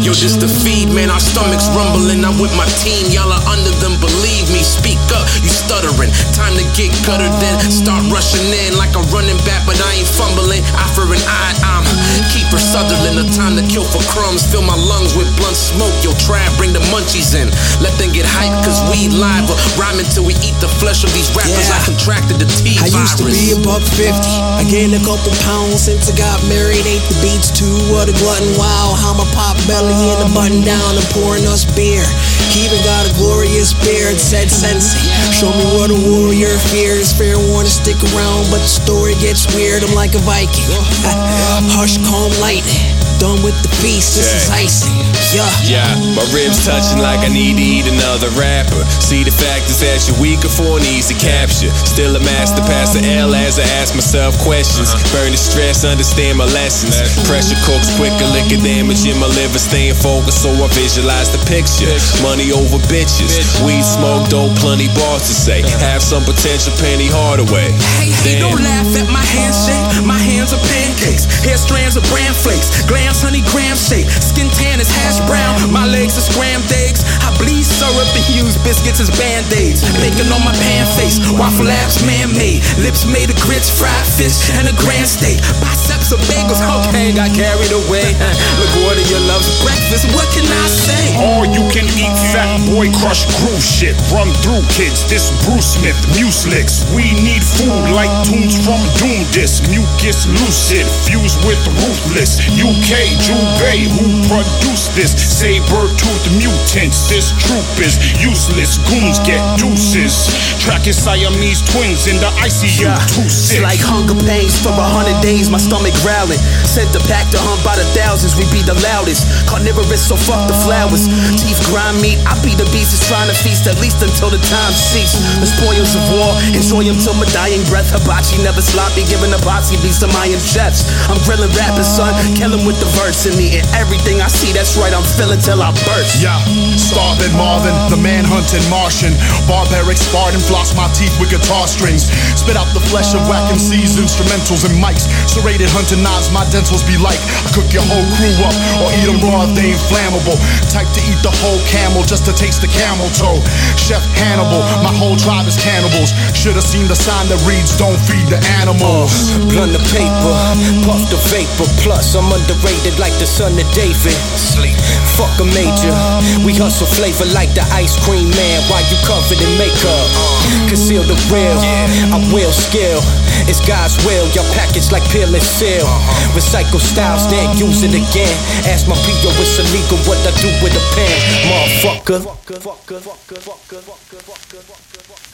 Yo, just the feed, man, our stomachs rumbling. I'm with my team, y'all are under them, believe me. Speak up, you stuttering. Time to get guttered, then start rushing in like I'm running back, but I ain't fumbling. Eye for an eye, I'm Keeper Sutherland. A time to kill for crumbs, fill my lungs with blunt smoke. Yo, try and bring the munchies in. Let them get hyped, cause we live. Rhyming till we eat the flesh of these rappers. I contracted the T virus. I used to be $150. I gained a couple pounds since I got married. Ate the beats too, what a glutton. Wow, how my pop belly in the button down and pouring us beer. He even got a glorious beard, said Sensei. Show me what a warrior fears. Fair warning, stick around, but the story gets weird. I'm like a Viking. Hush, calm, lightning. Done with the beast, this is icing. Yeah, my ribs touching like I need to eat another rapper. See, the fact is that you're weaker for an easy capture. Still a master, pass the L as I ask myself questions. Burn the stress, understand my lessons. Pressure cooks quicker, liquor damage in my liver. Staying focused so I visualize the picture. Money over bitches, weed, smoke, dope, plenty bars to say. Have some potential, Penny Hardaway. Hey, don't laugh at my handshake. My hands are pancakes, hair strands are bran flakes. Glams, honey, gram shake. Skin tan is hash brown. My legs are scrammed eggs. I bleed syrup and use biscuits as band-aids. Bacon on my pan face. Waffle Labs man-made. Lips made of grits, fried fish, and a grand steak. Biceps of bagels. Okay, got carried away. LaGuardia loves breakfast. What can I say? All you can eat, fat boy, crush groove shit. Run through kids. This Bruce Smith, Muselix. We need food like tunes from Doom Disc. Mucus lucid, fused with ruthless. UK Jubei, who produced this? Saber-toothed mutants. This troop is useless. Goons get deuces. Tracking Siamese twins in the ICU. It's like hunger pains for 100 days. My stomach growling. Sent the pack to hunt by the thousands. We be the loudest. Carnivorous, so fuck the flowers. Teeth grind meat. I be the beast that's trying to feast at least until the time cease. The spoils of war. Enjoy them till my dying breath. Hibachi never sloppy. Giving a boxy beast to Mayan chefs. I'm grilling rappers, son. Kill him with the verse in me. And everything I see, that's right, I'm feeling till I burst. Yeah, starving Marvin, the man-hunting Martian. Barbaric Spartan, floss my teeth with guitar strings. Spit out the flesh of whack MCs, instrumentals and mics. Serrated hunting knives, my dentals be like. I cook your whole crew up, or eat them raw if they ain't flammable. Type to eat the whole camel just to taste the camel toe. Chef Hannibal, my whole tribe is cannibals. Should've seen the sign that reads, don't feed the animals. Blunt the paper, puff the vapor. Plus, I'm underrated like the son of David. Sleep. Fuck a major. We hustle flavor like the ice cream man. While you covered in makeup, conceal the real. I will skill. It's God's will. Y'all package like peel and seal. Recycle styles, then use it again. Ask my PO, it's illegal what I do with a pen, motherfucker.